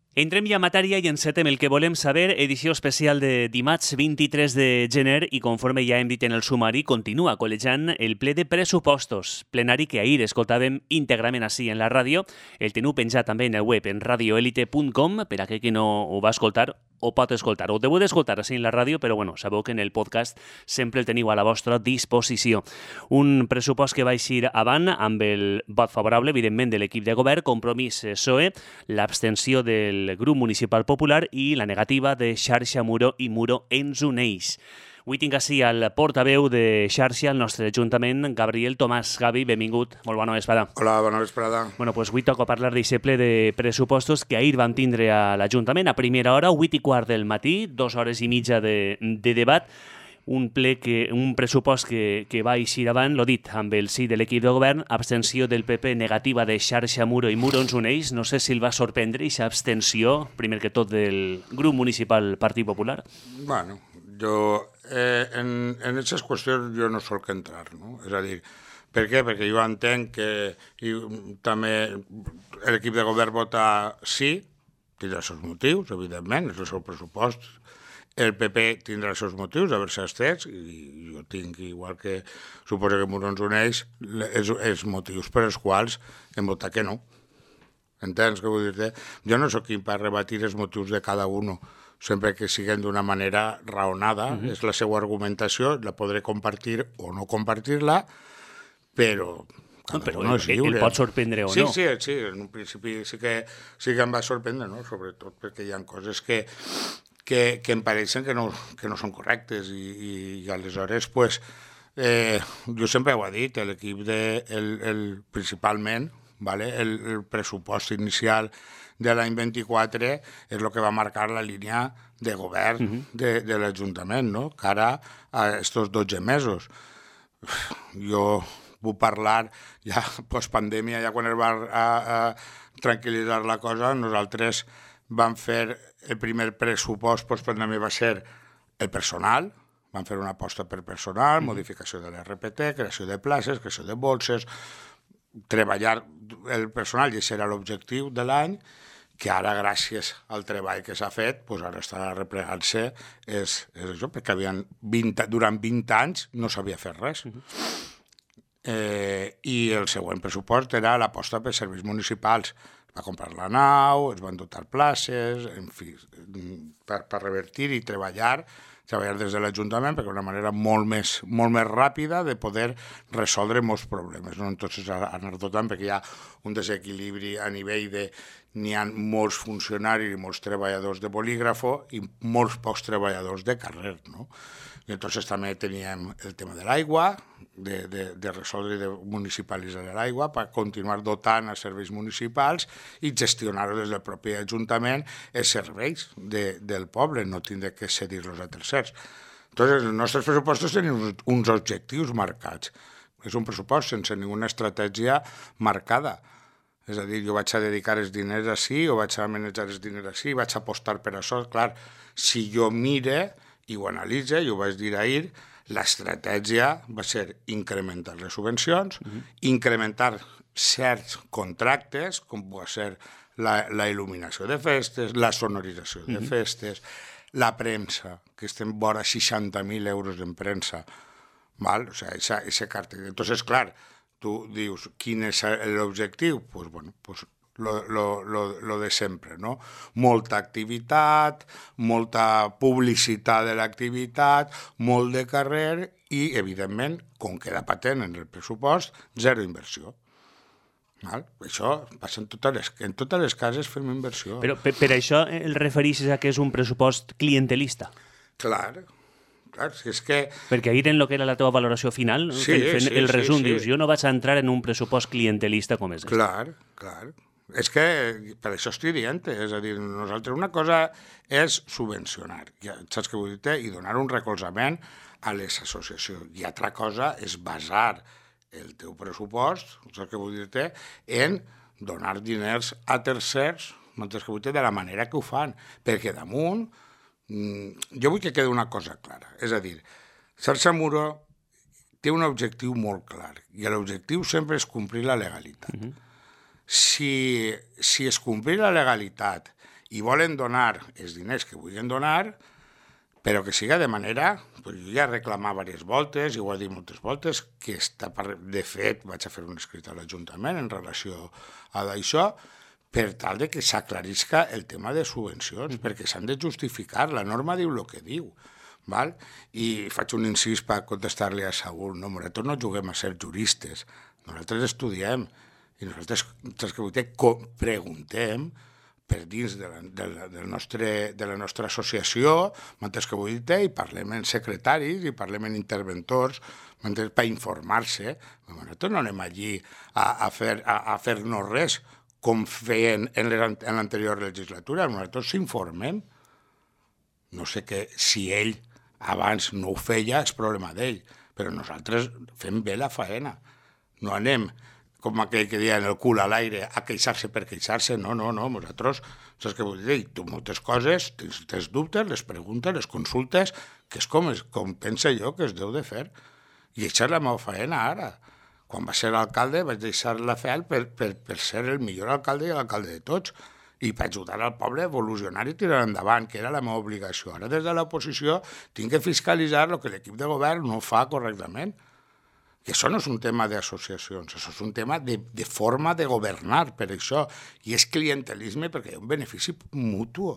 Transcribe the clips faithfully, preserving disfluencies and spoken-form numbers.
Entrem ja a matèria i encetem el que volem saber, edició especial de dimarts vint-i-tres de gener i conforme ja hem dit en el sumari, continua col·legiant el ple de pressupostos, plenari que ahir escoltàvem íntegrament així en la ràdio, el teniu penjat també en el web en radioelite punt com per a aquell que no ho va escoltar o pot escoltar, o debeu d'escoltar així en la ràdio, però bueno, sabeu que en el podcast sempre el teniu a la vostra disposició. Un pressupost que va eixir avant amb el vot favorable, evidentment, de l'equip de govern, Compromís P S O E, l'abstenció del grup municipal popular i la negativa de Xarxa Muro i Muro ens uneix. Avui tinc així el portaveu de Xarxa, el nostre Ajuntament, Gabriel Tomàs. Gavi, benvingut. Molt bona vesprada. Hola, bona vesprada. Bueno, pues avui toca parlar d'aquest ple de pressupostos que ahir vam tindre a l'Ajuntament a primera hora, vuit i quart del matí, dues hores i mitja de, de debat. Un ple que, un pressupost que, que va eixir avant, l'ho dit, amb el sí de l'equip de govern, abstenció del P P, negativa de Xarxa Muro i Muro ens uneix. No sé si el va sorprendre aquesta abstenció, primer que tot del grup municipal Partit Popular. Bueno, jo eh, en, en aquestes qüestions jo no solc entrar, no? És a dir, per què? Perquè jo entenc que i, també l'equip de govern vota sí, tindrà els seus motius, evidentment, és el seu pressupost. El P P tindrà els seus motius d'haver-se estès, i jo tinc, igual que suposo que Muro ens uneix, els, els motius per els quals hem votat que no. Entens què vull dir-te? Jo no sóc qui per rebatir els motius de cada un, sempre que siguin d'una manera raonada. Uh-huh. És la seva argumentació, la podré compartir o no compartir-la, però... No, però no el, el pot sorprendre o sí, no. Sí, sí, en un principi sí que, sí que em va sorprendre, no? Sobretot perquè hi ha coses que, que, que em pareixen que no, que no són correctes i, i, i aleshores, pues, eh, jo sempre ho he dit, l'equip de, el, el, principalment, vale? el, el pressupost inicial de l'any vint-i-quatre és el que va marcar la línia de govern uh-huh. de, de l'Ajuntament, no? Cara a estos dotze mesos. Jo vull parlar ja postpandèmia, ja quan es va a, a tranquil·litzar la cosa, nosaltres vam fer el primer pressupost postpandèmia va ser el personal, vam fer una aposta per personal, uh-huh. modificació de l'R P T, creació de places, creació de bolses, treballar el personal, i això era l'objectiu de l'any, que ara, gràcies al treball que s'ha fet, doncs ara està replegant-se, és, és això, perquè havien vint, durant vint anys no s'havia fet res. Uh-huh. eh, I el següent pressupost era l'aposta per serveis municipals. Es va comprar la nau, es van dotar places, en fi, per, per revertir i treballar, treballar des de l'Ajuntament, perquè és una manera molt més, molt més ràpida de poder resoldre molts problemes. No? Entonces, anar dotant, perquè hi ha un desequilibri a nivell de... N'hi ha molts funcionaris i molts treballadors de bolígrafo i molts pocs treballadors de carrer, no? I entonces també teníem el tema de l'aigua, de, de, de resoldre i de municipalitzar l'aigua per continuar dotant els serveis municipals i gestionar-ho des del propi Ajuntament els serveis de, del poble, no tindre que cedir-los a tercers. Entonces, els nostres pressupostos tenen uns objectius marcats. És un pressupost sense ninguna estratègia marcada. És a dir, jo vaig a dedicar els diners així, o vaig a manejar els diners així, vaig a apostar per això. Clar, si jo mire i ho analitze, i ho vaig dir ahir, l'estratègia va ser incrementar les subvencions, uh-huh. incrementar certs contractes, com va ser la, la il·luminació de festes, la sonorització de uh-huh. festes, la premsa, que estem vora seixanta mil euros en premsa, val? O sigui, esa, ese càrtel. Entonces, clar, tu dius, quin és l'objectiu? Pues, bueno, pues lo, lo, lo, lo de sempre, no? Molta activitat, molta publicitat de l'activitat, molt de carrer i, evidentment, com queda patent en el pressupost, zero inversió. Val? Això passa en totes les, en totes les cases fem inversió. Però per, per això el refereixes a que és un pressupost clientelista? Clar, clar, si és que... Perquè ahir en el que era la teva valoració final, sí, fent sí, el resum, sí, sí. dius, jo no vaig a entrar en un pressupost clientelista com és. Clar, clar. És que per això estic dient, és a dir, nosaltres una cosa és subvencionar, ja, saps què vull dir? I donar un recolzament a les associacions. I altra cosa és basar el teu pressupost, saps què vull dir? En donar diners a tercers, saps què vull dir? De la manera que ho fan. Perquè damunt, jo vull que quedi una cosa clara. És a dir, Xarxa Muro té un objectiu molt clar, i l'objectiu sempre és complir la legalitat. Uh-huh. Si, si es complir la legalitat i volen donar els diners que vulguin donar, però que siga de manera... Pues jo ja reclamava diverses voltes, i ho he dit moltes voltes, que està, de fet vaig a fer un escrit a l'Ajuntament en relació a això, per tal de que s'aclarisca el tema de subvencions, perquè s'han de justificar, la norma diu el que diu. Val? I faig un incís per contestar-li a Saúl, no, nosaltres no juguem a ser juristes, nosaltres estudiem, i nosaltres, nosaltres que vull preguntem per dins de la, de la, del nostre, de la nostra associació, mentre que vull dir, i parlem en secretaris, i parlem en interventors, per informar-se. Nosaltres no anem allí a, a, fer, a, a fer-nos res, com feien en l'anterior legislatura, nosaltres s'informem. No sé que si ell abans no ho feia, és problema d'ell, però nosaltres fem bé la faena. No anem, com aquell que deia en el cul a l'aire, a queixar-se per queixar-se. No, no, no, nosaltres, saps què vull dir? Tu moltes coses, tens, tens dubtes, les preguntes, les consultes, que és com, és com pensa jo que es deu de fer. I això és la meva faena ara. Quan va ser alcalde vaig deixar-la fer per, per, per ser el millor alcalde i l'alcalde de tots, i per ajudar al poble a evolucionar i tirar endavant, que era la meva obligació. Ara, des de l'oposició, tinc que fiscalitzar el que l'equip de govern no fa correctament. Que això no és un tema d'associacions, això és un tema de, de forma de governar, per això. I és clientelisme perquè hi ha un benefici mutu.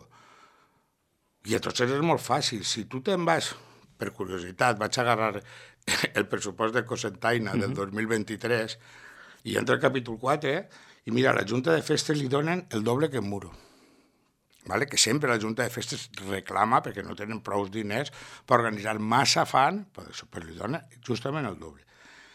I a tots és molt fàcil. Si tu te'n vas, per curiositat, vaig agarrar el pressupost de Cocentaina del dos mil vint-i-tres i entra al capítol quatre i mira, a la Junta de Festes li donen el doble que en Muro. Vale? Que sempre la Junta de Festes reclama, perquè no tenen prou diners, per organitzar massa fan, però li dona justament el doble.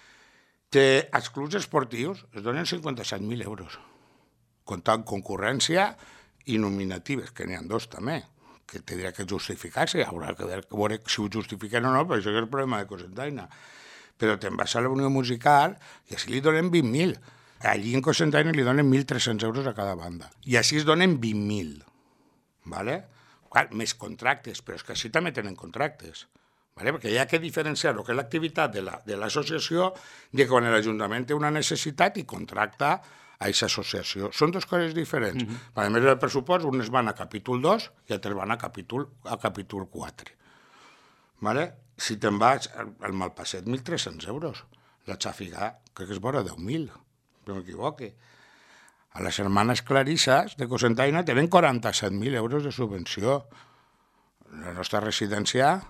Té, als clubs esportius es donen cinquanta-set mil euros, comptant concurrència i nominatives, que n'hi ha dos també, que tindrà que justificar-se, haurà que veure si ho justifiquen o no, però això és el problema de Cocentaina. Però te'n vas a la Unió Musical i així li donen vint mil. Allí en Cocentaina li donen mil tres-cents euros a cada banda. I així es donen vint mil. Vale? Clar, més contractes, però és que així també tenen contractes. Vale? Perquè hi ha que diferenciar el que és l'activitat de l'associació de quan l'Ajuntament té una necessitat i contracta a aquesta associació. Són dues coses diferents. Mm-hmm. A més del pressupost, uns van a capítol dos i altres van a capítol, a capítol quatre. Vale? Si te'n vas al Malpasset, mil tres-cents euros. La Xafigà, crec que és vora deu mil, si no m'equivoque. A les germanes Clarisses de Cocentaina tenen quaranta-set mil euros de subvenció. La nostra residència,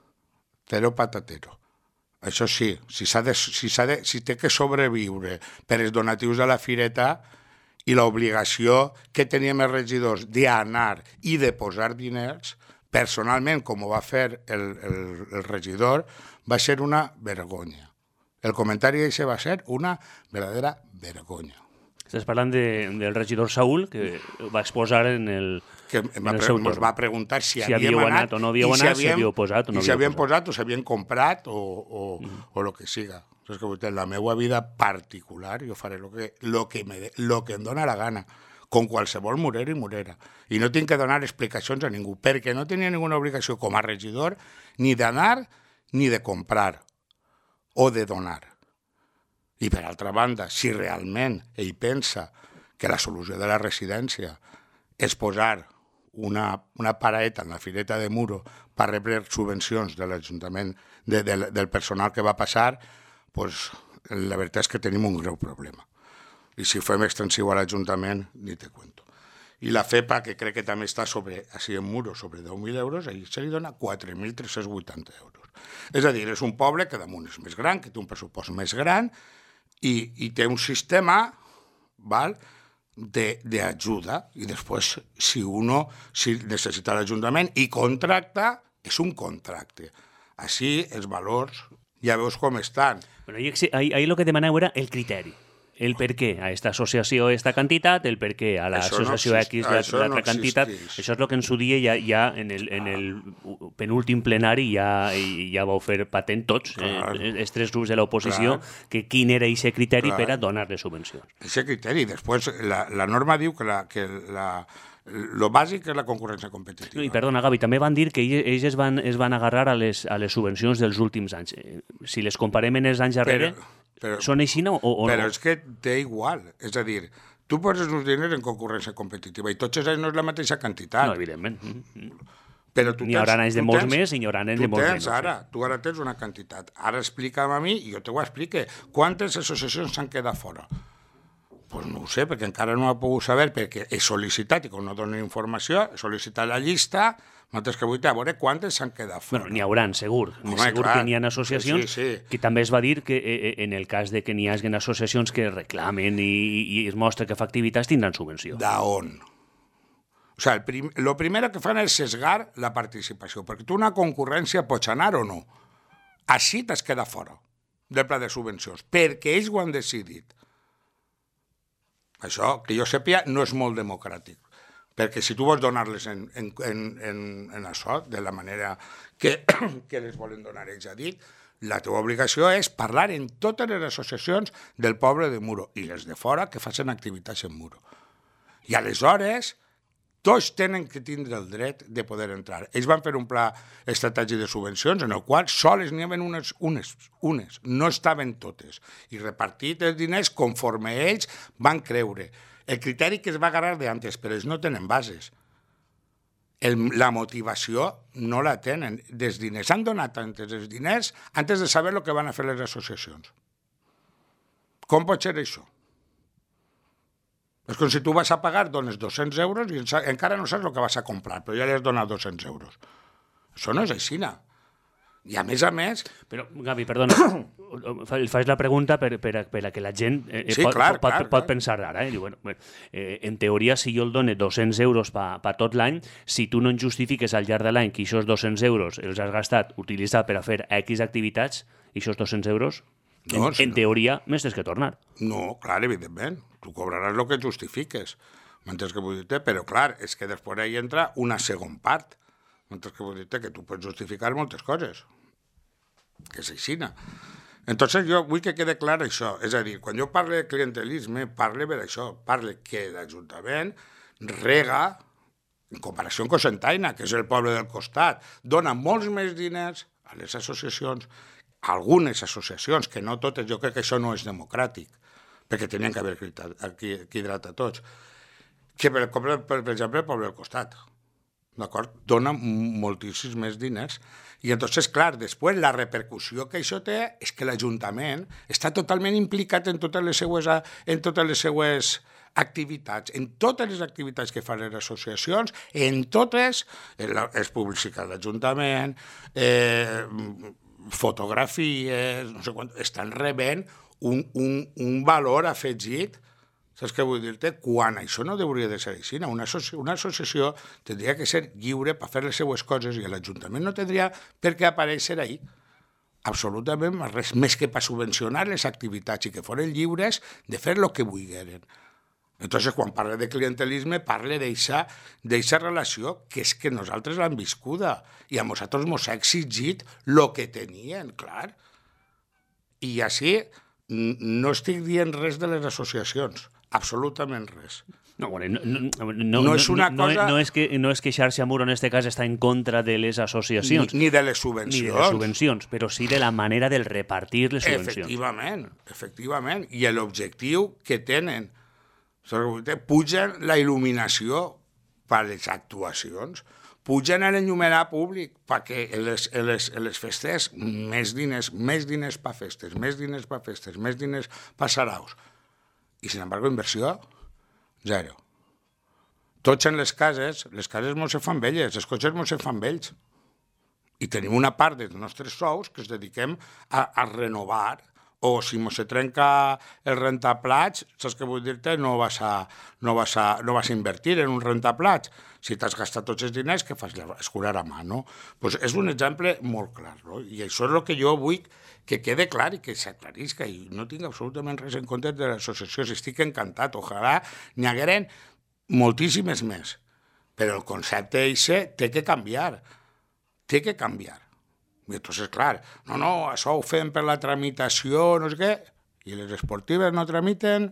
zero patatero. Això sí, si, s'ha de, si, s'ha de, si té que sobreviure per els donatius de la fireta i l'obligació que teníem els regidors d'anar i de posar diners, personalment, com ho va fer el, el, el regidor, va ser una vergonya. El comentari d'això va ser una verdadera vergonya. Estàs parlant de, del regidor Saúl, que va exposar en el, que en va, el seu ens torn. va preguntar si, si havíem havíeu anat anat o no havíeu anat, si havíeu posat o no i si havíeu havien posat. posat o s'havien comprat o, o, mm. o el que siga. És que en la meva vida particular jo faré el que, lo que, me, lo que em dóna la gana, com qualsevol morera i morera. I no tinc que donar explicacions a ningú, perquè no tenia ninguna obligació com a regidor ni d'anar ni de comprar o de donar. I per altra banda, si realment ell pensa que la solució de la residència és posar una, una paraeta en la fireta de Muro per rebre subvencions de l'Ajuntament, de, de, del personal que va passar, pues, la veritat és que tenim un greu problema. I si ho fem extensiu a l'Ajuntament, ni te cuento. I la FEPA, que crec que també està sobre, així en Muro, sobre deu mil euros, ahir se li dona quatre mil tres-cents vuitanta euros. És a dir, és un poble que damunt és més gran, que té un pressupost més gran, i, i té un sistema, val, d'ajuda, i després, si uno si necessita l'Ajuntament i contracta, és un contracte. Així, els valors, ja veus com estan. Bueno, ahí, ahí, ahí lo que demaneu era el criteri. El per què a aquesta associació esta quantitat, el per què a l'associació no X l'altra no quantitat. Això és el que en su dia ja, ja en, el, en el penúltim plenari ja, ja vau fer patent tots, eh, els tres grups de l'oposició, que quin era aquest criteri Clar. per a donar-li subvencions. Aquest criteri. Després, la, la norma diu que la... Que la lo bàsic és la concurrència competitiva. I perdona, Gavi, també van dir que ells es van, es van agarrar a les, a les subvencions dels últims anys. Si les comparem en els anys darrere, però, però, són així no, o, o però no? És que té igual. És a dir, tu poses uns diners en concurrència competitiva i tots els anys no és la mateixa quantitat. No, evidentment. Però tu n'hi haurà anys de molts tens, més i n'hi haurà anys de molts menys. Ara, tu ara tens una quantitat. Ara explica'm a mi i jo te ho explique. Quantes associacions s'han quedat fora? Doncs pues no ho sé, perquè encara no ho he pogut saber, perquè he sol·licitat, i com no donen informació, he sol·licitat la llista, moltes que vull a veure quantes s'han quedat fora. Bueno, n'hi hauran, segur. Home, segur clar, que n'hi ha associacions, sí, sí. que també es va dir que eh, en el cas de que n'hi hagi associacions que reclamen i, i es mostra que fa activitats tindran subvenció. D'on? O sigui, el prim, lo primero que fan és sesgar la participació, perquè tu una concurrència pots anar o no. Així t'has quedat fora del pla de subvencions, perquè ells ho han decidit. Això, que jo sàpiga, no és molt democràtic, perquè si tu vols donar-les en, en, en, en, en això, de la manera que, que les volen donar ells a dit, la teva obligació és parlar en totes les associacions del poble de Muro i les de fora que facin activitats en Muro. I aleshores tots tenen que tindre el dret de poder entrar. Ells van fer un pla estratègic de subvencions en el qual soles n'hi havia unes, unes, unes, no estaven totes, i repartit els diners conforme ells van creure. El criteri que es va agarrar d'antes, però ells no tenen bases. El, la motivació no la tenen. Dels diners han donat antes els diners antes de saber el que van a fer les associacions. Com pot ser això? És com si tu vas a pagar, dones dos-cents euros i encara no saps el que vas a comprar, però ja li has donat dos-cents euros. Això no és així. I a més a més... Però, Gavi, perdona, faig la pregunta per, per, per a que la gent eh, sí, pot, clar, pot, clar, pot clar. pensar ara. Eh? Diu, bueno, eh, en teoria, si jo el dono dos-cents euros per pa tot l'any, si tu no en justifiques al llarg de l'any que aquests dos-cents euros els has gastat utilitzat per a fer X activitats, i aquests dos-cents euros, no, en, si en no. teoria, més tens que tornar. No, clar, evidentment. Tu cobraràs el que justifiques. Mentre que vull dir-te, però clar, és que després hi entra una segon part. Mentre que vull dir-te que tu pots justificar moltes coses. Que és així. Entonces jo vull que quede clar això. És a dir, quan jo parlo de clientelisme, parlo per això. Parlo que l'Ajuntament rega, en comparació amb Cocentaina, que és el poble del costat, dona molts més diners a les associacions, algunes associacions, que no totes, jo crec que això no és democràtic, perquè tenien que haver quidrat a tots, que per, per, per exemple el poble del costat, d'acord? Dona moltíssims més diners. I entonces, clar, després la repercussió que això té és que l'Ajuntament està totalment implicat en totes les seues, en totes les seues activitats, en totes les activitats que fan les associacions, en totes, és publicitat l'Ajuntament, eh, fotografies, no sé quant, estan rebent un, un, un valor afegit. Saps què vull dir-te? Quan això no hauria de ser així. Una, associ una associació tindria que ser lliure per fer les seues coses i l'Ajuntament no tindria per què aparèixer ahí. Absolutament res més que per subvencionar les activitats i que foren lliures de fer el que vulgueren. Entonces, quan parla de clientelisme, parla d'eixa relació que és que nosaltres l'hem viscuda i a nosaltres ens ha exigit el que tenien, clar. I així no estic dient res de les associacions, absolutament res. No, bueno, no, no, no, no és una no, cosa... No, no és que, no és que Xarxa Muro en aquest cas està en contra de les associacions. Ni, ni de les subvencions. Ni de les subvencions, però sí de la manera de repartir les subvencions. Efectivament, efectivament. I l'objectiu que tenen, pugen la il·luminació per les actuacions, pugen l'enllumenat públic perquè les, les, les festes, més diners, més diners per festes, més diners per festes, més diners per saraus. I, sin embargo, inversió, zero. Tots en les cases, les cases no se fan velles, els cotxes no se fan vells. I tenim una part dels nostres sous que es dediquem a, a renovar, o si mos se trenca el rentaplats, saps què vull dir-te? No vas a, no vas a, no vas a invertir en un rentaplats. Si t'has gastat tots els diners, què fas? Escurar a mà, no? Pues és un exemple molt clar, no? I això és el que jo vull que quede clar i que s'aclarisca. I no tinc absolutament res en compte de l'associació. Estic encantat. Ojalà n'hi hagueren moltíssimes més. Però el concepte eixe té que canviar. Té que canviar. I entonces, clar, no, no, això ho fem per la tramitació, no sé què, i les esportives no tramiten,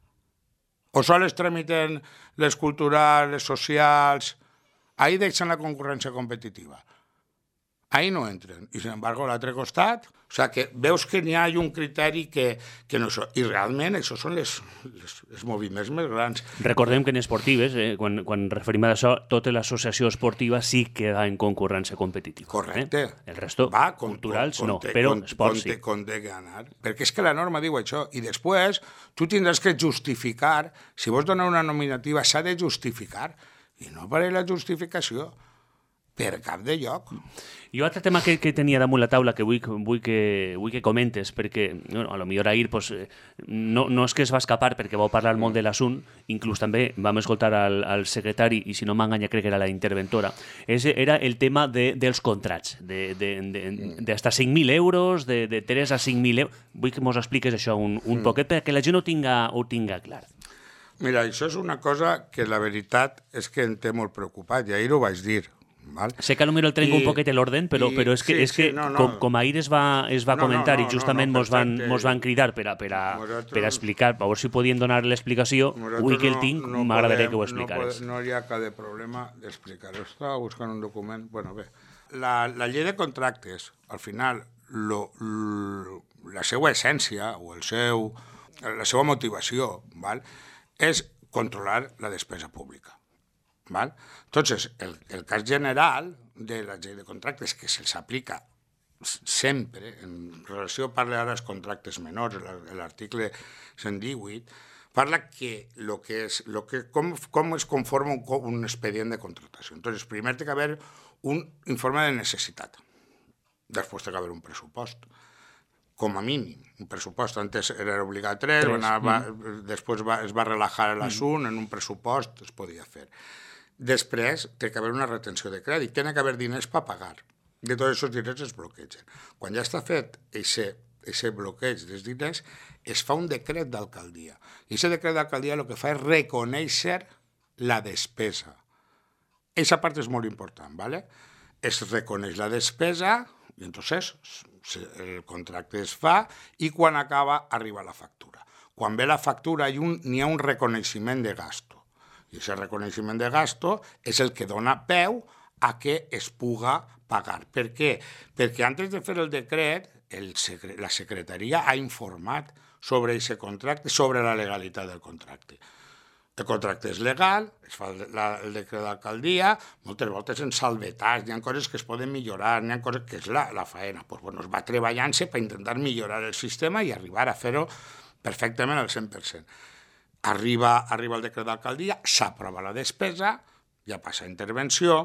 o sols tramiten les culturals, les socials, ahí deixen la concurrència competitiva. ahí no entren. I, sin embargo, a l'altre costat, o sigui, que veus que n'hi ha un criteri que, que no és... I realment això són les, les, els moviments més grans. Recordem que en esportives, eh, quan, quan referim a això, tota l'associació esportiva sí que va en concurrència competitiva. Correcte. Eh? El resto, va, culturals, con, no, con, però con, esports sí. Com té que anar. Perquè és que la norma diu això. I després tu tindràs que justificar, si vols donar una nominativa, s'ha de justificar. I no apareix la justificació per cap de lloc. I un altre tema que, que tenia damunt la taula que vull, vull, que, vull que comentes, perquè bueno, a lo millor ahir pues, no, no és que es va escapar perquè vau parlar molt de l'assunt, inclús també vam escoltar al, al secretari, i si no m'enganya crec que era la interventora, és, era el tema de, dels contrats, de, de, de, de hasta cinc mil euros, de, de tres a cinc mil euros. Vull que mos expliques això un, un mm. poquet perquè la gent ho tinga, ho tinga clar. Mira, això és una cosa que la veritat és que em té molt preocupat, i ahir ho vaig dir. Val? Sé que potser el trenco I, un poquet l'orden, però, i, però és que, sí, és que sí, no, no. Com, com ahir es va, es va no, comentar no, no, i justament no, no, mos, van, mos van cridar per a, per a, per a explicar, a veure si podien donar l'explicació, avui que el tinc, no, no m'agradaria que ho explicares. No, no hi ha cap de problema d'explicar-ho. Estava buscant un document... Bueno, bé, la, la llei de contractes, al final, lo, lo, la seva essència o el seu, la seva motivació, val? És controlar la despesa pública. Val? Entonces, el, el cas general de la llei de contractes que se'ls aplica sempre, en relació parla ara dels contractes menors, l'article cent divuit, parla que, lo que és, lo que, com, com es conforma un, un expedient de contratació. Entonces, primer té que haver un informe de necessitat. Després té que haver un pressupost. Com a mínim, un pressupost. Antes era obligat tres, tres. Va, va, mm. després va, es va relajar l'assunt, mm. en un pressupost es podia fer. Després té que haver una retenció de crèdit, té que haver diners per pagar. De tots aquests diners es bloquegen. Quan ja està fet aquest bloqueig dels diners, es fa un decret d'alcaldia. I aquest decret d'alcaldia el que fa és reconèixer la despesa. Aquesta part és molt important, ¿vale? Es reconeix la despesa i entonces el contracte es fa i quan acaba arriba la factura. Quan ve la factura n'hi ha un reconeixement de gasto. I aquest reconeixement de gasto és el que dona peu a que es puga pagar. Per què? Perquè antes de fer el decret, el secre la secretaria ha informat sobre aquest contracte, sobre la legalitat del contracte. El contracte és legal, es fa el, la, el decret d'alcaldia, moltes voltes en salvetats, hi ha coses que es poden millorar, hi ha coses que és la, la faena. Pues, bueno, es va treballant-se per intentar millorar el sistema i arribar a fer-ho perfectament al cent per cent. Arriba, arriba el decret d'alcaldia, s'aprova la despesa, ja passa a intervenció,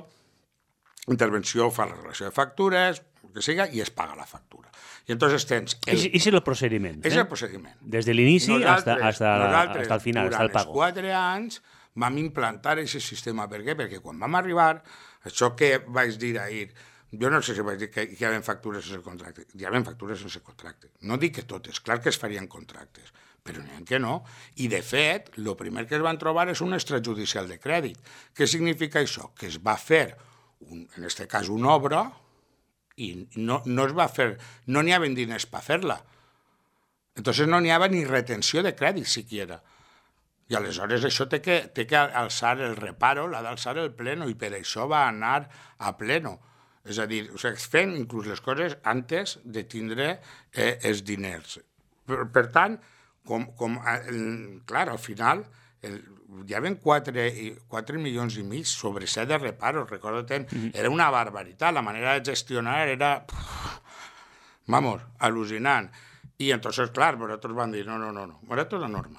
intervenció fa la relació de factures, el que siga, i es paga la factura. I entonces tens... El... I és el procediment. És eh? el procediment. Des de l'inici hasta, hasta, hasta el final, hasta el pago. Durant els quatre anys vam implantar aquest sistema. Per què? Perquè quan vam arribar, això que vaig dir ahir, jo no sé si vaig dir que hi havia factures sense contracte, hi havia factures sense contracte. No dic que totes, clar que es farien contractes, però n'hi ha que no. I, de fet, el primer que es van trobar és un extrajudicial de crèdit. Què significa això? Que es va fer, un, en aquest cas, una obra, i no, no es va fer, no n'hi havia diners per fer-la. Entonces no n'hi havia ni retenció de crèdit, siquiera. I aleshores això té que, té que alçar el reparo, l'ha d'alçar el pleno, i per això va anar a pleno. És a dir, o sigui, fent inclús les coses antes de tindre eh, els diners. Per, per tant, com, com, clar, al final, el, hi havia quatre milions i mig sobre set de reparos, recorda't, mm-hmm. Era una barbaritat, la manera de gestionar era, vamos, al·lucinant. I entonces, clar, nosaltres van dir, no, no, no, no, esto és la norma.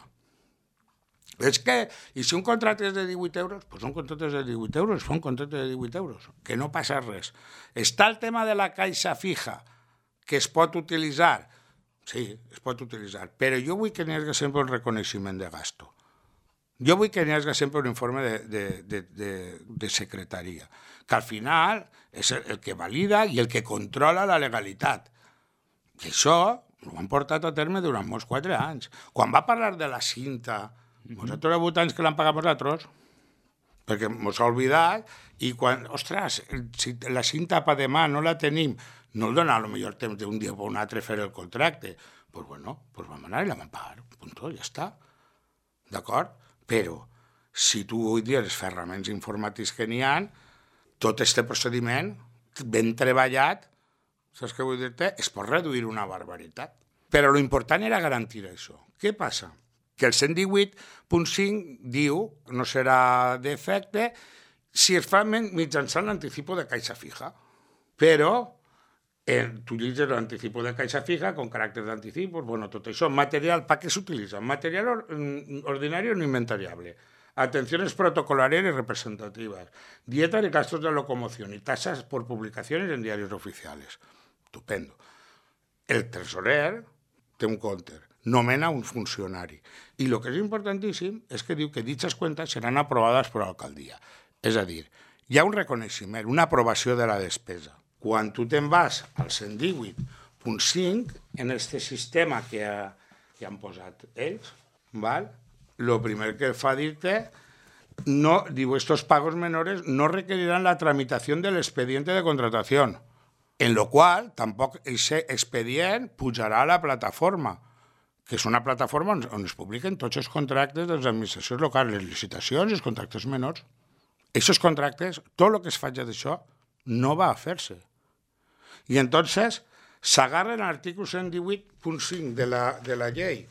És que, i si un contracte és de divuit euros, doncs un contracte és de divuit euros, fa un contracte de divuit euros, que no passa res. Està el tema de la caixa fija, que es pot utilitzar, sí, es pot utilitzar, però jo vull que n'hi hagi sempre un reconeixement de gasto. Jo vull que n'hi hagi sempre un informe de, de, de, de, de secretaria, que al final és el, el que valida i el que controla la legalitat. I això ho han portat a terme durant molts quatre anys. Quan va parlar de la cinta, nosaltres ha hagut anys que l'han pagat nosaltres, perquè ens ha oblidat, i quan, ostres, si la cinta per demà no la tenim, no el dona a lo millor temps d'un dia o un altre fer el contracte, doncs pues bueno, pues vam anar i la vam pagar, punto, ja està. D'acord? Però, si tu avui dia els ferraments informàtics que n'hi ha, tot aquest procediment ben treballat, saps què vull dir-te? Es pot reduir una barbaritat. Però l'important era garantir això. Què passa? Que el cent divuit punt cinc diu, no serà d'efecte, si es fa mitjançant l'anticipo de caixa fija. Però eh, tu llegis l'anticipo de caixa fija con caràcter d'anticipo, bueno, tot això, material, ¿para qué se utiliza? Material or, ordinario no inventariable. Atenciones protocolares y representativas. Dieta de gastos de locomoción y tasas por publicaciones en diarios oficiales. Estupendo. El tresorer té un compte, nomena un funcionari. I el que és importantíssim és que diu que dichas cuentas seran aprovades per l'alcaldia. És a dir, hi ha un reconeixement, una aprovació de la despesa. Quan tu te'n vas al cent divuit punt cinc, en aquest sistema que, ha, que han posat ells, val? Lo primer que fa dir-te, no, diu, estos pagos menores no requerirán la tramitación del expediente de contratación, en lo cual tampoc ese expedient pujarà a la plataforma, que és una plataforma on, on es publiquen tots els contractes de les administracions locals, les licitacions i els contractes menors. Aquests contractes, tot el que es faci d'això, no va a fer-se. I entonces s'agarren a l'article cent divuit punt cinc de la, de la llei,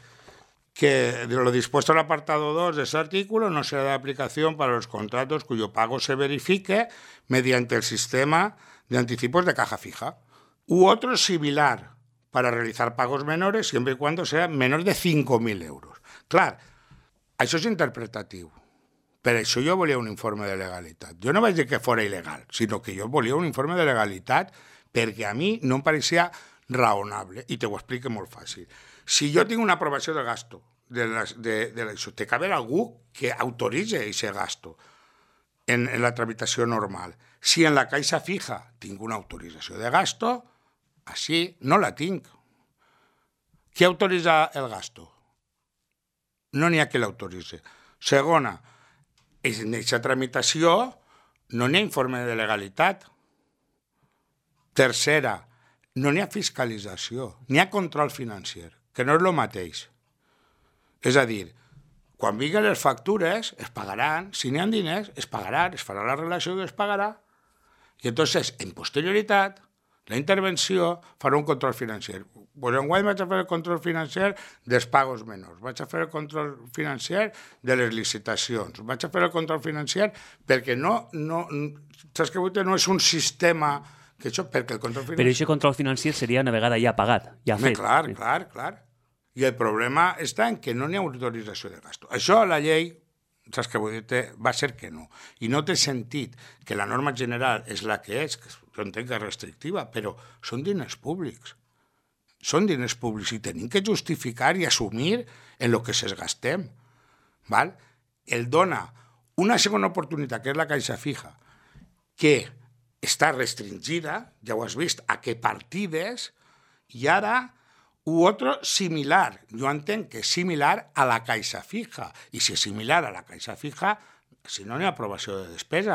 que de lo dispuesto al apartado dos de ese artículo no será de aplicación para los contratos cuyo pago se verifique mediante el sistema de anticipos de caja fija, u otro similar para realizar pagos menores siempre y cuando sean menors de cinco mil euros. Clar, això és interpretatiu. Per això jo volia un informe de legalitat. Jo no vaig dir que fora il·legal, sinó que jo volia un informe de legalitat perquè a mi no em pareixia raonable, i te ho explico molt fàcil. Si jo tinc una aprovació de gasto, de les, de, de l'això, té que haver algú que autoritzi aquest gasto en, en la tramitació normal. Si en la caixa fija tinc una autorització de gasto, així no la tinc. Qui autoritza el gasto? No n'hi ha qui l'autoritzi. Segona, en aquesta tramitació no n'hi ha informe de legalitat. Tercera, no n'hi ha fiscalització, n'hi ha control financer, que no és el mateix. És a dir, quan vinguin les factures, es pagaran, si n'hi ha diners, es pagaran, es farà la relació i es pagarà. I entonces, en posterioritat, la intervenció farà un control financer. Pues enguany vaig a fer el control financer dels pagos menors, vaig a fer el control financer de les licitacions, vaig a fer el control financer perquè no, no, saps que no és un sistema que això, perquè el control financer... Però aquest control financer seria una vegada ja pagat, ja fet. Clar, clar, clar. I el problema està en que no n'hi ha autorització de gasto. Això la llei, saps què vull dir-te, va ser que no. I no té sentit que la norma general és la que és, que jo entenc que és restrictiva, però són diners públics. Són diners públics i tenim que justificar i assumir en el que se'ls gastem. Val? El dona una segona oportunitat, que és la caixa fija, que està restringida, ja ho has vist, a què partides, i ara u otro similar. Jo entenc que és similar a la caixa fija, i si és similar a la caixa fija, si no n'hi ha aprovació de despesa.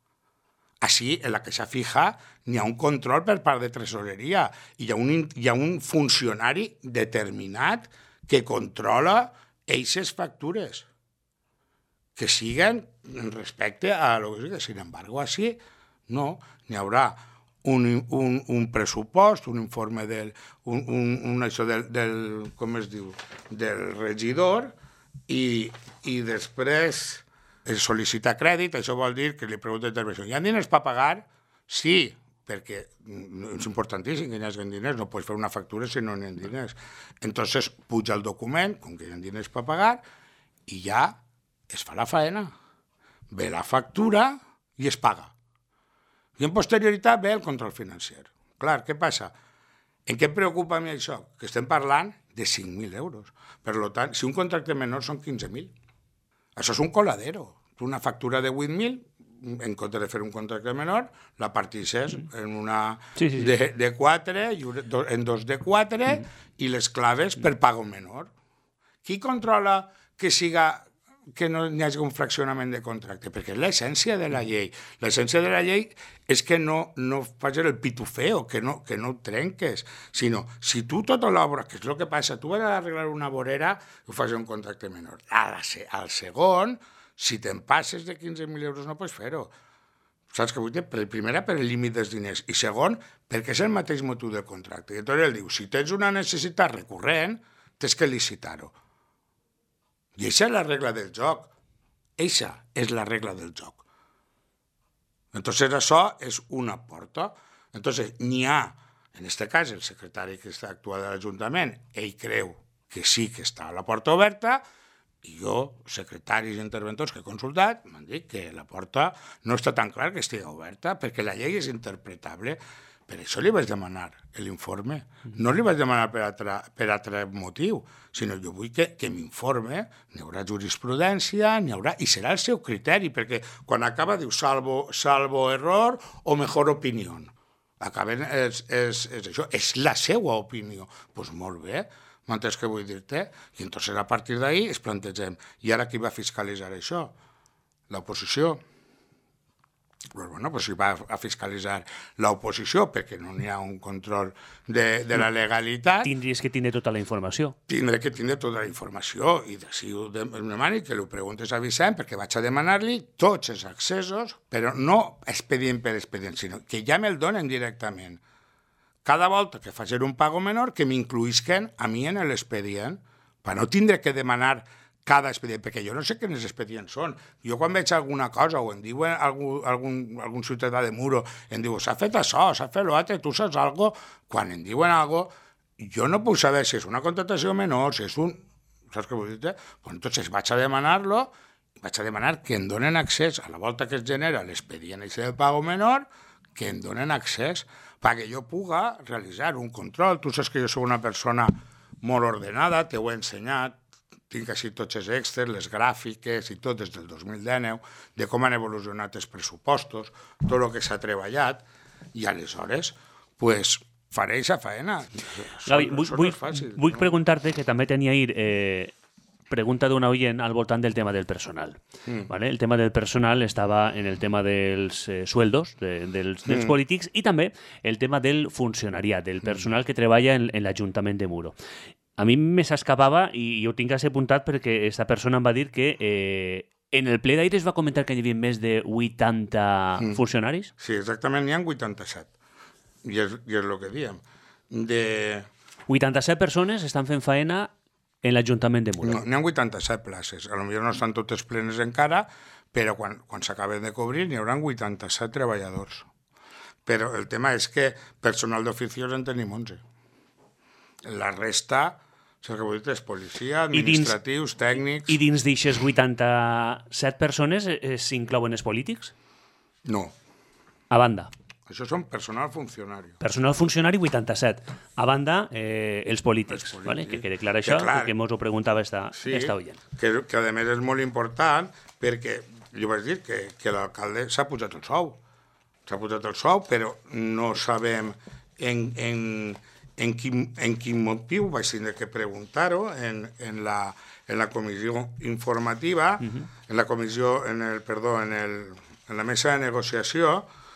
Així, en la caixa fija n'hi ha un control per part de tresoreria i hi ha un, hi ha un funcionari determinat que controla aquestes factures que siguen respecte a lo que sin embargo, així no, n'hi haurà un, un, un pressupost, un informe del, un, un, un això del, del, com es diu, del regidor i, i després es sol·licita crèdit, això vol dir que li pregunta intervenció. Hi ha diners per pagar? Sí, perquè és importantíssim que hi hagi diners, no pots fer una factura si no hi ha diners. Entonces puja el document, com que hi ha diners per pagar, i ja es fa la faena. Ve la factura i es paga. I en posterioritat ve el control financer. Clar, què passa? En què em preocupa a mi això? Que estem parlant de cinc mil euros. Per tant, si un contracte menor són quinze mil. Això és un coladero. Una factura de vuit mil, en compte de fer un contracte menor, la partixes en una sí, sí, sí. De, de quatre, en dos de quatre, mm. i les claves per pago menor. Qui controla que siga que no hi hagi un fraccionament de contracte? Perquè és l'essència de la llei. L'essència de la llei és que no, no facis el pitufeo, que no, que no ho trenques, sinó, si tu tota l'obra, que és el que passa, tu vas a arreglar una vorera, ho fas un contracte menor. Al segon, si te'n passes de quinze mil euros no pots fer-ho. Saps què vull dir? Per primera, per el límit dels diners. I segon, perquè és el mateix motiu del contracte. I llavors ell diu, si tens una necessitat recurrent, tens que licitar-ho. I això és la regla del joc. Eixa és la regla del joc. Entonces, això és una porta. Entonces, n'hi ha, en aquest cas, el secretari que està actuant de l'Ajuntament, ell creu que sí que està a la porta oberta, i jo, secretaris i interventors que he consultat, m'han dit que la porta no està tan clar que estigui oberta, perquè la llei és interpretable. Per això li vaig demanar l'informe. No li vaig demanar per altre, per altre motiu, sinó jo vull que, que m'informe, n'hi haurà jurisprudència, n'hi haurà, i serà el seu criteri, perquè quan acaba diu salvo, salvo error o mejor opinió. Acaben, és, és, és això, és la seva opinió. Doncs pues molt bé, m'entens què vull dir-te? I entonces a partir d'ahí es plantegem, i ara qui va fiscalitzar això? L'oposició. Pues bueno, pues si va a fiscalitzar l'oposició perquè no n'hi ha un control de, de la legalitat... Tindries que tindre tota la informació. Tindré que tindre tota la informació i si ho demani que ho preguntes a Vicent perquè vaig a demanar-li tots els accessos, però no expedient per expedient, sinó que ja me'l donen directament. Cada volta que faig un pago menor, que m'incluïsquen a mi en l'expedient, per no tindre que demanar cada expedient, perquè jo no sé quins expedients són. Jo quan veig alguna cosa o em diuen algun, algun, algun ciutadà de Muro, em diu, s'ha fet això, s'ha fet l'altre, tu saps alguna cosa? Quan em diuen alguna cosa, jo no puc saber si és una contractació menor, si és un... Saps què vull dir? Pues entonces vaig a demanar-lo, vaig a demanar que em donen accés a la volta que es genera l'expedient de pago menor, que em donen accés perquè jo puga realitzar un control. Tu saps que jo soc una persona molt ordenada, t'ho he ensenyat, tinc així tots els extras, les gràfiques i tot des del dos mil dinou, de com han evolucionat els pressupostos, tot el que s'ha treballat, i aleshores, pues, faré aquesta faena. Gavi, vull, vull, fàcil, vull no? preguntar-te, que també tenia ahir eh, pregunta d'una oient al voltant del tema del personal. Mm. ¿Vale? El tema del personal estava en el tema dels eh, sueldos de, dels, dels mm. polítics i també el tema del funcionariat, del personal mm. que treballa en, en l'Ajuntament de Muro. A mi me s'escapava, i jo ho tinc apuntat perquè aquesta persona em va dir que eh, en el ple d'ahir es va comentar que hi havia més de vuitanta mm. funcionaris. Sí, exactament, n'hi ha vuitanta-set. I és, i és el que diem. De... vuitanta-set persones estan fent faena en l'Ajuntament de Muro. No, n'hi ha vuitanta-set places. A lo millor no estan totes plenes encara, però quan, quan s'acaben de cobrir n'hi haurà vuitanta-set treballadors. Però el tema és que personal d'oficios en tenim onze. La resta... El que vull dir és policia, administratius, dins, tècnics... I dins d'aixes vuitanta-set persones s'inclouen els polítics? No. A banda? Això són personal funcionari. Personal funcionari vuitanta-set. A banda, eh, els polítics. Els polítics. ¿Vale? Que quede clar això, que, clar, que mos ho preguntava esta, sí, esta oient. Que, que a més és molt important perquè, jo vaig dir que, que l'alcalde s'ha posat el sou. S'ha posat el sou, però no sabem en... en En quin, en quin motiu vaig tenir que preguntar-ho en, en, la, en la comissió informativa, uh-huh. en la comissió, en el, perdó, en, el, en la mesa de negociació,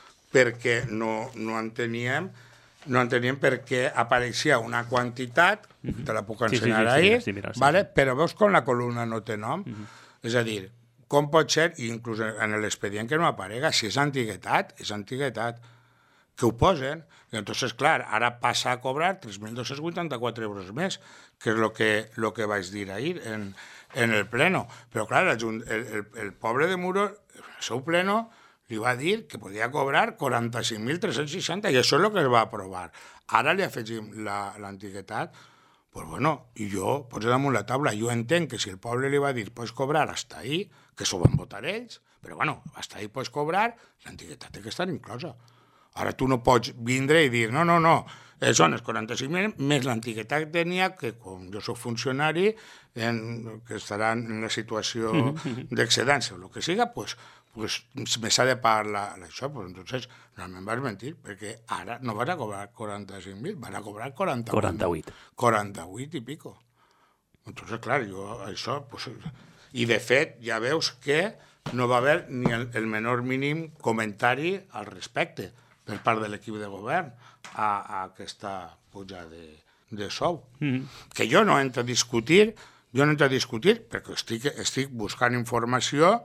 perquè no, no enteníem no enteníem per què apareixia una quantitat, uh-huh. te la puc ensenyar sí, sí, sí, ahir, sí, mira, sí, vale? Sí. Però veus com la columna no té nom? Uh-huh. És a dir, com pot ser, inclús en l'expedient que no aparega, si és antiguitat, és antiguitat, que ho posen, i entonces, clar, ara passa a cobrar tres mil dos-cents vuitanta-quatre euros més, que és el que, lo que vaig dir ahir en, en el pleno. Però, clar, el, el, el poble de Muro, el seu pleno, li va dir que podia cobrar quaranta-cinc mil tres-cents seixanta, i això és el que es va aprovar. Ara li afegim l'antiguitat, pues bueno, i jo poso damunt la taula, jo entenc que si el poble li va dir pots cobrar hasta ahí, que s'ho van votar ells, però bueno, hasta ahí pots cobrar, l'antiguitat té que estar inclosa. Ara tu no pots vindre i dir, no, no, no, són els quaranta-cinc mil més l'antiguitat que tenia, que com jo soc funcionari, en, que estarà en la situació d'excedència o el que siga, pues, pues me s'ha de pagar això. Pues, entonces, no me'n vas mentir, perquè ara no vas a cobrar quaranta-cinc mil, vas a cobrar quaranta-vuit. quaranta-vuit. quaranta-vuit i pico. Entonces, clar, jo això... Pues, i de fet, ja veus que no va haver ni el, el menor mínim comentari al respecte per part de l'equip de govern a, a aquesta puja de, de sou. Mm-hmm. Que jo no entro a discutir, jo no entro a discutir perquè estic, estic buscant informació,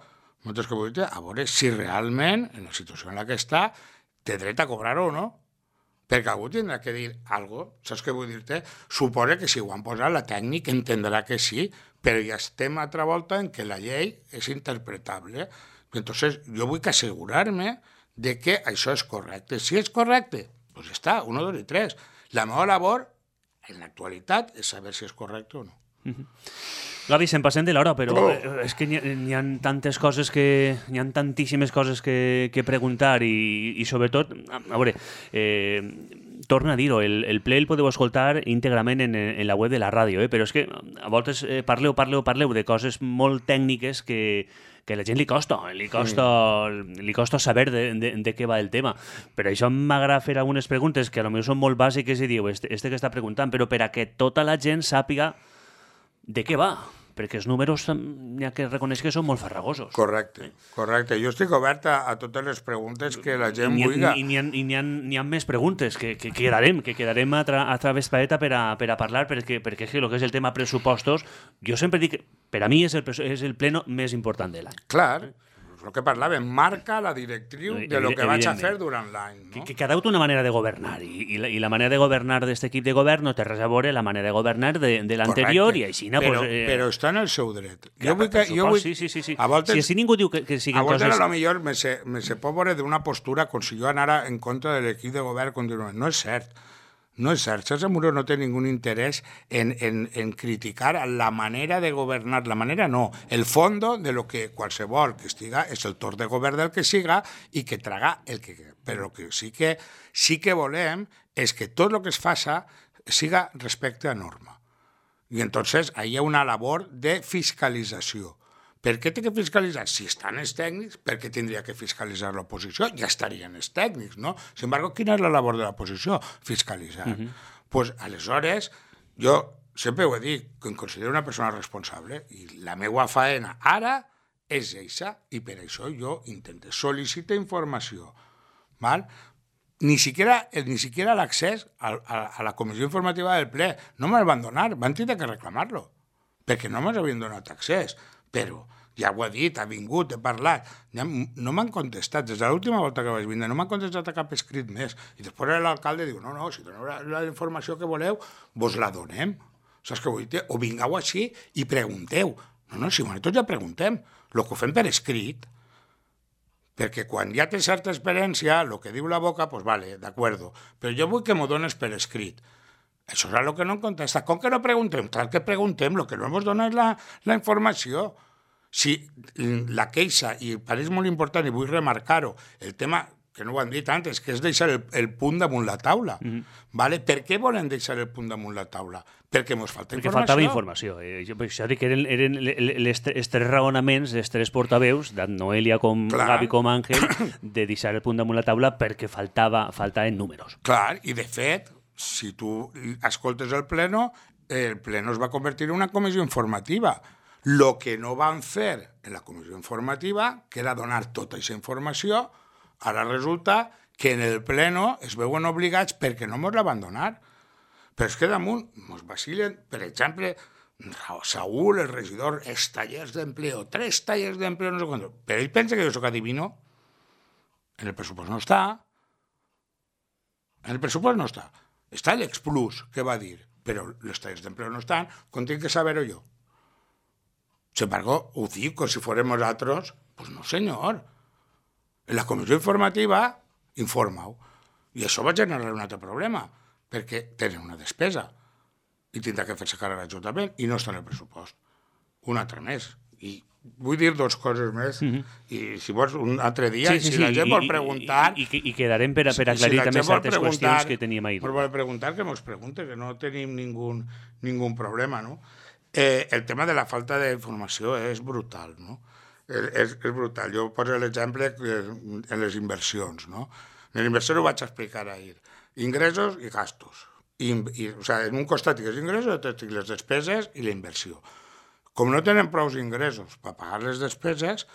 Moltes que vull dir, a veure si realment, en la situació en la que està, té dret a cobrar-ho o no. Perquè algú tindrà que dir alguna cosa, saps què vull dir-te? Suposa que si ho han posat, la tècnica entendrà que sí, però ja estem altra volta en que la llei és interpretable. Entonces, jo vull que assegurar-me de que això és correcte. Si és correcte, doncs ja està, un, dos i tres. La meva labor, en l'actualitat, és saber si és correcte o no. Uh-huh. Gavi, se'n passem de l'hora, però oh. és que n'hi ha, n'hi ha tantes coses que... N'hi ha tantíssimes coses que, que preguntar i, i sobretot, a veure, eh, torna a dir-ho, el, el ple el podeu escoltar íntegrament en, en la web de la ràdio, eh? Però és que a voltes eh, parleu, parleu, parleu de coses molt tècniques que, que a la gent li costa, li costa, mm. li costa saber de, de, de què va el tema. Per això m'agrada fer algunes preguntes que potser són molt bàsiques i diu, este, este que està preguntant, però per a que tota la gent sàpiga de què va, perquè els números n'hi ha que reconèixer que són molt farragosos. Correcte, correcte. Jo estic obert a, a totes les preguntes que la gent vulgui. I n'hi ha, n'hi ha, n'hi ha més preguntes que, que quedarem, que quedarem a, tra, a través paeta per a, per a parlar, perquè, perquè el que és el tema pressupostos, jo sempre dic que per a mi és el, és el pleno més important de l'any. Clar, el que parlàvem, marca la directriu de lo que vaig a fer durant l'any. No? Que, que cada un té una manera de governar, i, i, la, i la manera de governar d'aquest equip de govern no té res a veure la manera de governar de, de l'anterior, i així... Però, pues, eh, però està en el seu dret. Jo vull que... Jo vull, sí, sí, sí. sí. A voltes, si així ningú diu que, que siguin a voltes coses... a lo millor me se, me se pot veure d'una postura com si jo anara en contra de l'equip de govern contínuament. No és cert. No és cert. Sergio Muro no té ningú interès en, en, en criticar la manera de governar. La manera no. El fondo de lo que qualsevol que estiga és el torn de govern del que siga i que traga el que... Però el que sí que, sí que volem és que tot el que es faça siga respecte a norma. I entonces ahí hi ha una labor de fiscalització. Per què té que fiscalitzar? Si estan els tècnics, per què tindria que fiscalitzar l'oposició? Ja estarien els tècnics, no? Sin embargo, quina és la labor de l'oposició? Fiscalitzar. Uh-huh. Pues, aleshores, jo sempre ho he dit, que em considero una persona responsable, i la meva faena ara és eixa, i per això jo intento sol·licitar informació. Val? Ni siquiera, ni siquiera l'accés a, a, a la comissió informativa del ple no me'l van donar, van tenir que reclamar-lo, perquè no me'ls havien donat accés. Però ja ho he dit, ha vingut, he parlat, no m'han contestat, des de l'última volta que vaig vindre, no m'han contestat a cap escrit més. I després l'alcalde diu, no, no, si doneu la, la informació que voleu, vos la donem. Saps què vull dir? O vingueu així i pregunteu. No, no, si nosaltres ja preguntem, el que ho fem per escrit, perquè quan ja té certa experiència, el que diu la boca, doncs vale, d'acord, però jo vull que m'ho dones per escrit. Això és el que no em contesta. Com que no preguntem? Clar que preguntem, el que no ens dona és la, la informació. Si la queixa, i pareix molt important, i vull remarcar-ho, el tema, que no ho han dit antes, que és deixar el, el punt damunt la taula. Mm-hmm. Vale? Per què volen deixar el punt damunt la taula? Perquè ens falta Perquè informació. Perquè faltava informació. Eh, jo, això dic que eren, eren les, els tres raonaments, els tres portaveus, tant Noelia com Clar. Gavi com Àngel, de deixar el punt damunt la taula perquè faltava, faltaven números. Clar, i de fet, si tu escoltes el pleno, el pleno es va convertir en una comissió informativa. Lo que no van fer en la comissió informativa, que era donar tota aquesta informació, ara resulta que en el pleno es veuen obligats perquè no ens la van donar. Però és que damunt ens vacilen, per exemple, Saúl, el regidor, els tallers d'empleo, tres tallers d'empleo, no sé quant. Però ell pensa que jo soc adivino. En el pressupost no està. En el pressupost no està. Està l'Explus, que va dir, però les tallers d'empleo no estan, com tinc que saber-ho jo. Sin embargo, ho dic com si fórem nosaltres, pues no senyor. En la comissió informativa, informa-ho. I això va generar un altre problema, perquè tenen una despesa i tindrà que fer-se càrrec l'Ajuntament i no està en el pressupost. Un altre més. I vull dir dues coses més, mm-hmm. i si vols un altre dia, sí, sí, si la gent sí, vol preguntar... I, i, i quedarem per, per aclarir si també certes qüestions que teníem ahir. Si vol preguntar, que mos pregunte, que no tenim ningú, ningú problema, no? Eh, el tema de la falta d'informació és brutal, no? És, és brutal. Jo poso l'exemple en les inversions, no? En l'inversió ho vaig explicar ahir. Ingressos i gastos. I, i, o sigui, en un costat hi ha els ingressos, les despeses i la inversió. Com no tenen prou ingressos per pagar les despeses, no fan inversió. Aquest és el motiu que no hi ha inversió en el pressupost, perquè no poden. Tenen una despesa. I, i, o sigui, en un costat hi ha els ingressos, hi ha les despeses i la inversió. Com no tenen prou ingressos per pagar les despeses, no fan inversió.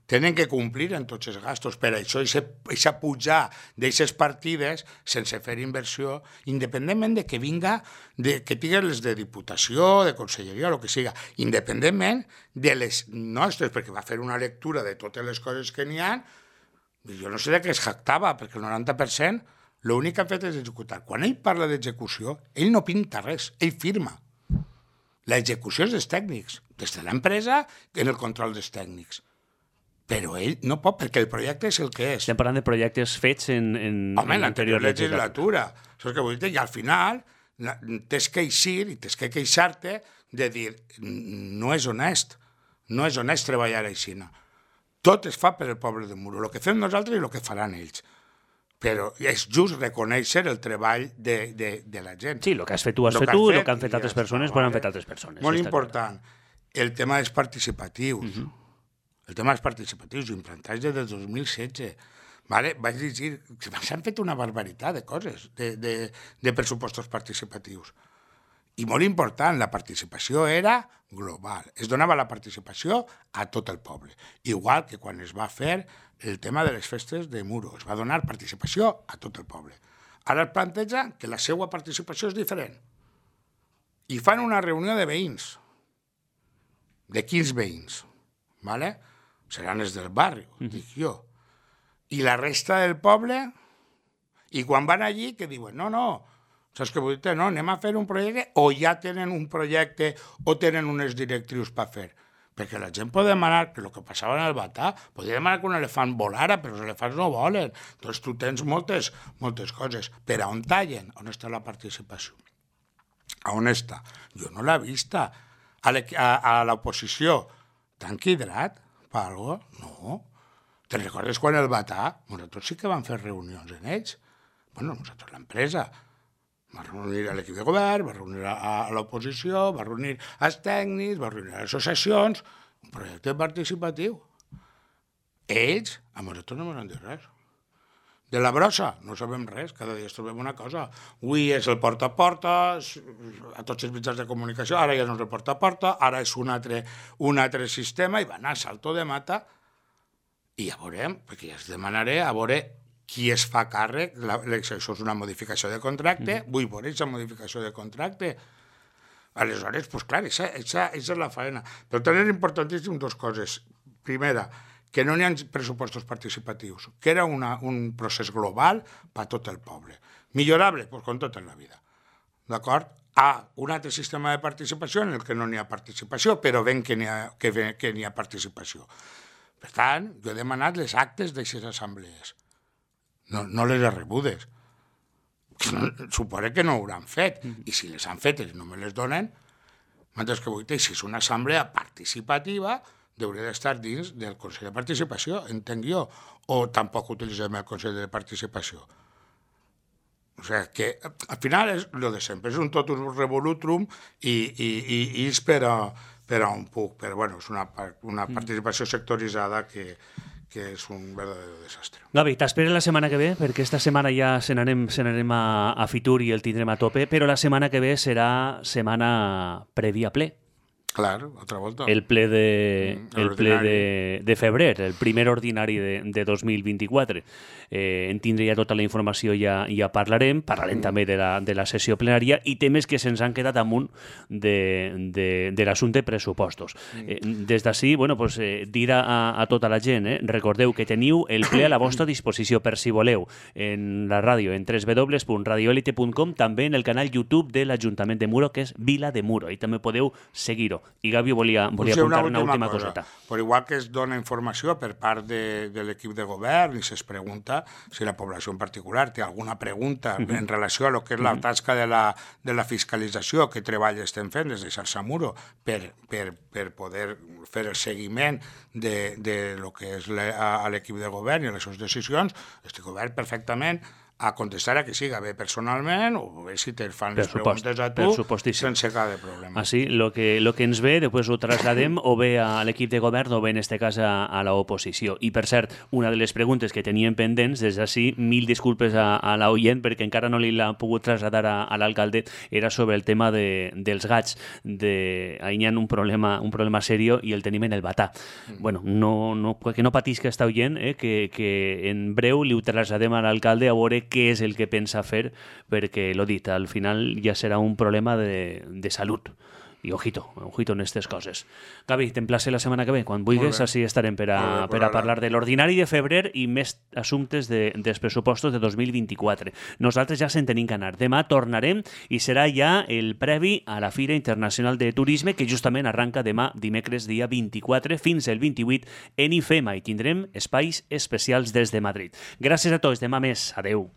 tenen que complir en tots els gastos. Per això, aquesta pujar d'aquestes partides, sense fer inversió, independentment de que vinga, de, que tinguin les de Diputació, de Conselleria, o el que siga, independentment de les nostres, perquè va fer una lectura de totes les coses que n'hi ha, jo no sé de què es jactava, perquè el noranta per cent l'únic que ha fet és executar. Quan ell parla d'execució, ell no pinta res, ell firma. L'execució és dels tècnics, des de l'empresa en el control dels tècnics. Però ell no pot, perquè el projecte és el que és. Estem parlant de projectes fets en, en, Home, en l'anterior legislatura. Això és que vull dir, i al final tens que eixir i tens que queixar-te de dir no és honest, no és honest treballar així. Tot es fa per el poble de Muro, el que fem nosaltres i el que faran ells. Però és just reconèixer el treball de, de, de la gent. Sí, el que has fet tu has fet tu, i el que han fet altres persones ho han fet altres persones. Molt important, el tema dels participatius. Uh -huh. El tema dels participatius, implantats des del dos mil setze. Vale? Vaig dir que s'han fet una barbaritat de coses, de, de, de pressupostos participatius. I molt important, la participació era global. Es donava la participació a tot el poble. Igual que quan es va fer el tema de les festes de Muro. Es va donar participació a tot el poble. Ara es planteja que la seva participació és diferent. I fan una reunió de veïns. De quinze veïns. ¿Vale? Seran els del barri, mm. dic jo. I la resta del poble, i quan van allí, que diuen, no, no, saps què vull dir? No, anem a fer un projecte, o ja tenen un projecte, o tenen unes directrius per fer. Perquè la gent pot demanar, que el que passava en el Batà, podia demanar que un elefant volara, però els elefants no volen. Doncs tu tens moltes, moltes coses. Per a on tallen? On està la participació? A on està? Jo no l'he vista. A, a, a l'oposició, t'han quidrat per alguna cosa? No. Te'n recordes quan el Batà? Nosaltres sí que vam fer reunions en ells. Bueno, nosaltres l'empresa. Va reunir l'equip de govern, va reunir a, a l'oposició, va reunir els tècnics, va reunir les associacions, un projecte participatiu. Ells, a nosaltres no m'han dit res. De la brossa, no sabem res, cada dia trobem una cosa. Avui és el porta a porta, a tots els mitjans de comunicació, ara ja no és el porta a porta, ara és un altre, un altre sistema, i va anar a salto de mata, i ja veurem, perquè ja es demanaré a veure qui es fa càrrec, la, això és una modificació de contracte, mm. vull veure aquesta modificació de contracte. Aleshores, doncs clar, aquesta és la faena. Però també és importantíssim dues coses. Primera, que no n'hi ha pressupostos participatius, que era una, un procés global per a tot el poble. Millorable? Doncs com tot en la vida. D'acord? A un altre sistema de participació en el que no n'hi ha participació, però ben que n'hi ha, que, que n'hi ha participació. Per tant, jo he demanat les actes d'aquestes assemblees. No, no les he rebudes. Suposo que no ho hauran fet. I si les han fetes i no me les donen, mentre que vull dir, si és una assemblea participativa, hauria d'estar dins del Consell de Participació, entenc jo, o tampoc utilitzem el Consell de Participació. O sigui que, al final, és el de sempre, és un tot un revolutrum i, i, i, i és per a, per a un puc, però bueno, és una, una participació sectoritzada que que és un verdadero desastre. Gavi, t'espero la setmana que ve, perquè esta setmana ja se n'anem, se n'anem a, a Fitur i el tindrem a tope, però la setmana que ve serà setmana prèvia ple. Clar, altra volta. El ple de, mm, el ple de, de febrer, el primer ordinari de, de dos mil vint-i-quatre. Eh, en tindré ja tota la informació, ja, ja parlarem, parlarem mm. també de la, de la sessió plenària i temes que se'ns han quedat amunt de, de, de l'assumpte pressupostos. Mm. Eh, des d'ací, bueno, pues, eh, dir a, a tota la gent, eh, recordeu que teniu el ple a la vostra disposició per si voleu, en la ràdio, en w w w punt radioelite punt com, també en el canal YouTube de l'Ajuntament de Muro, que és Vila de Muro, i també podeu seguir-ho. I Gavi volia, volia sí, apuntar una una última cosa. coseta. Per igual que es dona informació per part de, de l'equip de govern i se'ls pregunta si la població en particular té alguna pregunta uh -huh. en relació a lo que és la uh -huh. tasca de la, de la fiscalització, que treball estem fent des de Xarxa Muro per, per, per poder fer el seguiment de, de lo que és l'equip de govern i les seves decisions, estic obert perfectament a contestar a que siga bé personalment o bé si te fan les preguntes a tu sense cap de problema. Així, lo que, lo que ens ve, després ho traslladem o bé a l'equip de govern o bé, en este cas, a, a l'oposició. I, per cert, una de les preguntes que tenien pendents, des d'ací, mil disculpes a, a l'oient, perquè encara no li l'ha pogut traslladar a, a l'alcalde, era sobre el tema de, dels gats. De, ahí hi ha un problema, un problema serio i el tenim en el batà. Mm. Bueno, no, no, que no patís que està oient, eh, que, que en breu li ho traslladem a l'alcalde a veure què és el que pensa fer, perquè, l'ho dit, al final ja serà un problema de, de salut. I ojito, ojito en aquestes coses. Gavi, t'emplace la setmana que ve. Quan vulguis, així estarem per a, bé, per a parlar de l'ordinari de febrer i més assumptes de, dels pressupostos de dos mil vint-i-quatre. Nosaltres ja se'n tenim que anar. Demà tornarem i serà ja el previ a la Fira Internacional de Turisme, que justament arranca demà, dimecres, dia vint-i-quatre, fins el vint-i-vuit en IFEMA, i tindrem espais especials des de Madrid. Gràcies a tots. Demà més. Adeu.